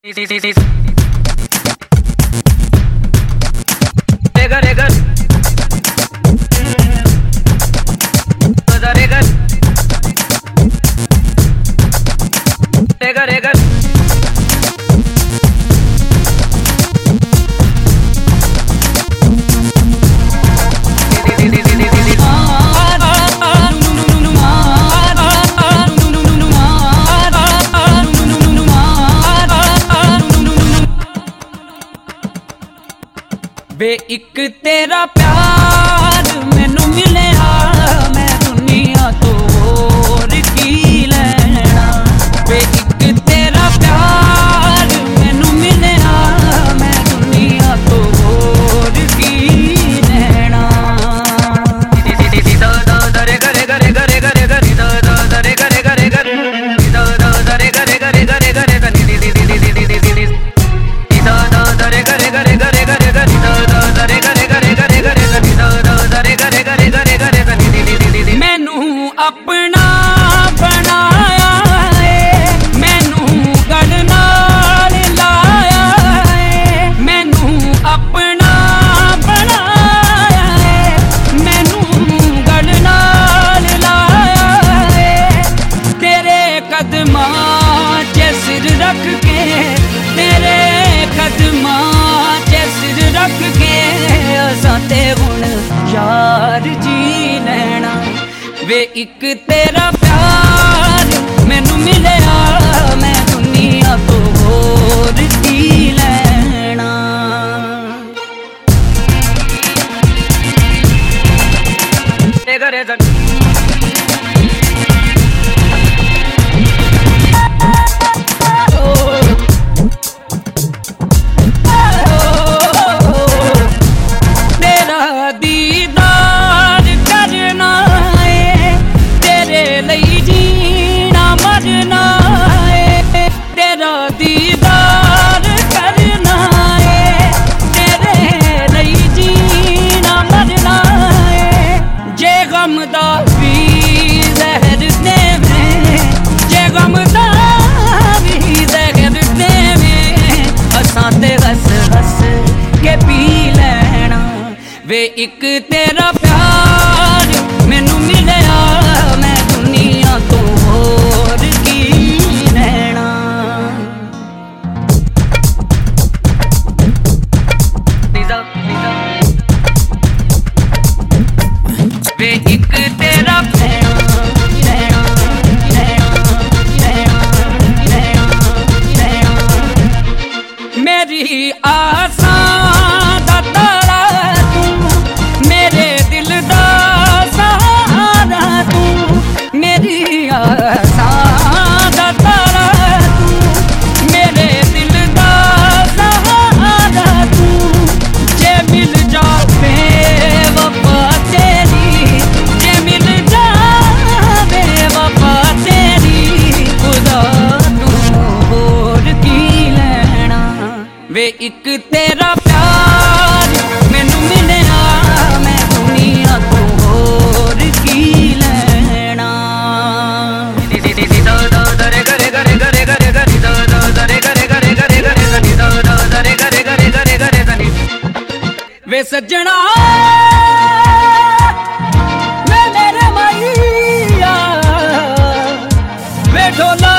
वे एक तेरा प्यार मैनू मिलिया, मैं दुनिया तो होर की लैना। वे एक तेरा प्यार मैनू मिलिया, मैं दुनिया तो होर की लैना। मैनू अपना बनाया है, मैनू गल नाल लाया है। मैनू अपना बनाया है, मैनू गल नाल लाया है। तेरे कदमां च सिर रख के, तेरे कदमां च सिर रख के असां ते हुण यार जी लेना। वे एक तेरा प्यार मैनू मिलिया, मैं दुनिया तो होर की लैना। तेरा दीदार करना है, तेरे लई जीना मरना है। तेरा दीदार करना है, तेरे लई जीना मरना है। जे गम दा भी जहर देवे, जे गम दा भी जहर देवे, असां ते हस हस के पी लेना। वे एक तेरा प्यार मैनू मिलिया, मैं दुनिया तो होर की लैना। वे एक तेरा मेरी आसां दा तारा तू, मेरे दिल दा सहारा तू। मेरी आसां दा तारा तू, मेरे दिल दा सहारा तू। जे मिल जावे वफा तेरी, जे मिल जावे वफा तेरी, खुदा तू होर की लैना। वे एक तेरा प्यार मैनू मिलिया, मैं दुनिया तो होर की लैना। वे सज्जना वे मेरे मैया, वे ढोला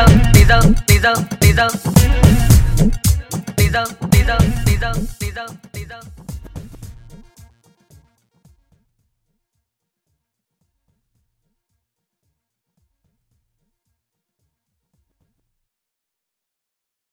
Lisa